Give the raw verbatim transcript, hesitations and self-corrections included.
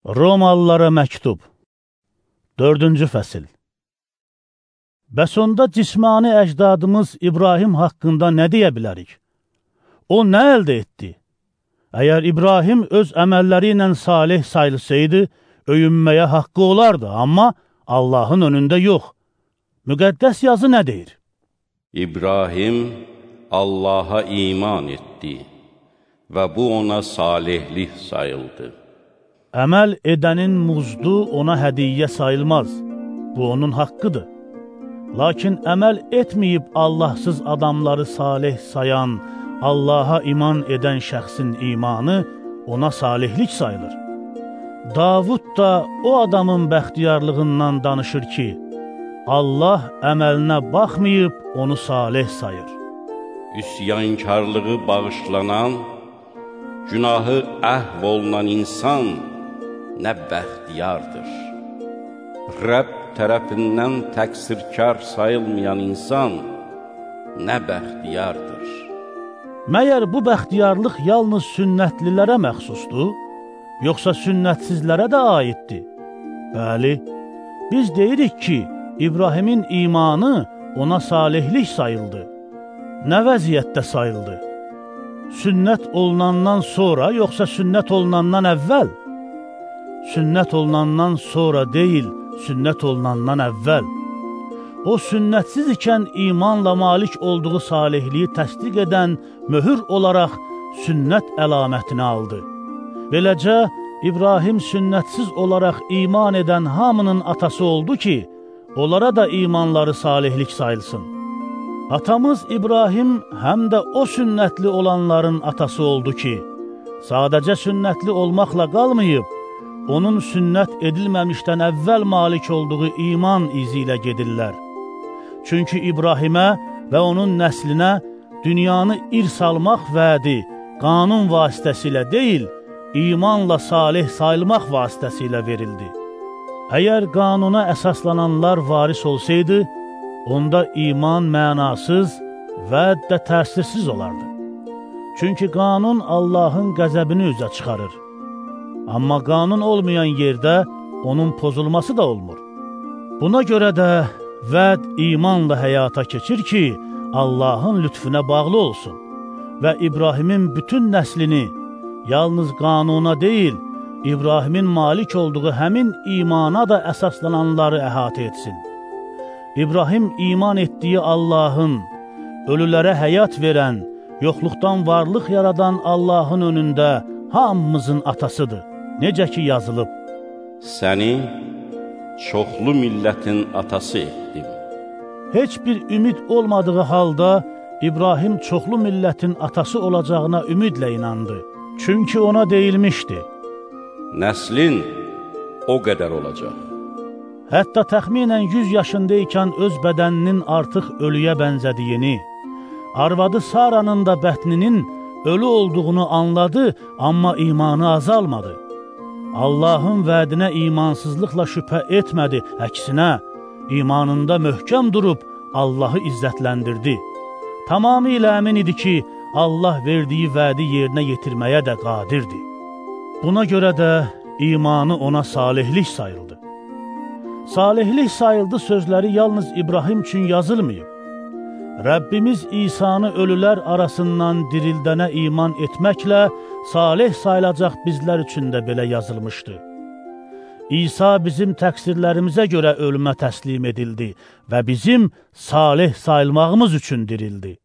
Romalılara məktub dördüncü fəsil. Bəs onda cismani əcdadımız İbrahim haqqında nə deyə bilərik? O nə əldə etdi? Əgər İbrahim öz əməlləri ilə salih sayılsaydı, öyünməyə haqqı olardı, amma Allahın önündə yox. Müqəddəs yazı nə deyir? İbrahim Allaha iman etdi və bu ona salihlik sayıldı. Əməl edənin muzdu ona hədiyyə sayılmaz. Bu onun haqqıdır. Lakin əməl etməyib Allahsız adamları salih sayan, Allaha iman edən şəxsin imanı ona salihlik sayılır. Davud da o adamın bəxtiyarlığından danışır ki, Allah əməlinə baxmayıb onu salih sayır. Üsyankarlığı bağışlanan, günahı əhv olunan insan nə bəxtiyardır. Rəbb tərəfindən təqsirkar sayılmayan insan nə bəxtiyardır. Məyər bu bəxtiyarlıq yalnız sünnətlilərə məxsusdur, yoxsa sünnətsizlərə də aiddir? Bəli, biz deyirik ki, İbrahimin imanı ona salihlik sayıldı. Nə vəziyyətdə sayıldı? Sünnət olunandan sonra, yoxsa sünnət olunandan əvvəl? Sünnət olunandan sonra deyil, sünnət olunandan əvvəl. O, sünnətsiz ikən imanla malik olduğu salihliyi təsdiq edən möhür olaraq sünnət əlamətini aldı. Beləcə, İbrahim sünnətsiz olaraq iman edən hamının atası oldu ki, onlara da imanları salihlik sayılsın. Atamız İbrahim həm də o sünnətli olanların atası oldu ki, sadəcə sünnətli olmaqla qalmayıb, onun sünnət edilməmişdən əvvəl malik olduğu iman izi ilə gedirlər. Çünki İbrahimə və onun nəslinə dünyanı irs almaq vədi qanun vasitəsilə deyil, imanla salih sayılmaq vasitəsilə verildi. Əgər qanuna əsaslananlar varis olsaydı, onda iman mənasız və də təsirsiz olardı. Çünki qanun Allahın qəzəbini üzə çıxarır. Amma qanun olmayan yerdə onun pozulması da olmur. Buna görə də vəd imanla həyata keçir ki, Allahın lütfüne bağlı olsun və İbrahimin bütün nəslini yalnız qanuna deyil, İbrahimin malik olduğu həmin imana da əsaslananları əhatə etsin. İbrahim iman etdiyi Allahın, ölülərə həyat verən, yoxluqdan varlıq yaradan Allahın önündə hamımızın atasıdır. Necə ki yazılıb, səni çoxlu millətin atası etdim. Heç bir ümid olmadığı halda İbrahim çoxlu millətin atası olacağına ümidlə inandı. Çünki ona deyilmişdi, nəslin o qədər olacaq. Hətta təxminən yüz yaşındaykən öz bədəninin artıq ölüyə bənzədiyini, arvadı Saranın da bətninin ölü olduğunu anladı, amma imanı azalmadı. Allahın vədinə imansızlıqla şübhə etmədi, əksinə, imanında möhkəm durub Allahı izzətləndirdi. Tamamilə əmin idi ki, Allah verdiyi vədi yerinə yetirməyə də qadirdir. Buna görə də imanı ona salihlik sayıldı. Salihlik sayıldı sözləri yalnız İbrahim üçün yazılmayıb. Rəbbimiz İsa'nı ölülər arasından dirildənə iman etməklə salih sayılacaq bizlər üçün də belə yazılmışdı. İsa bizim təqsirlərimizə görə ölümə təslim edildi və bizim salih sayılmağımız üçün dirildi.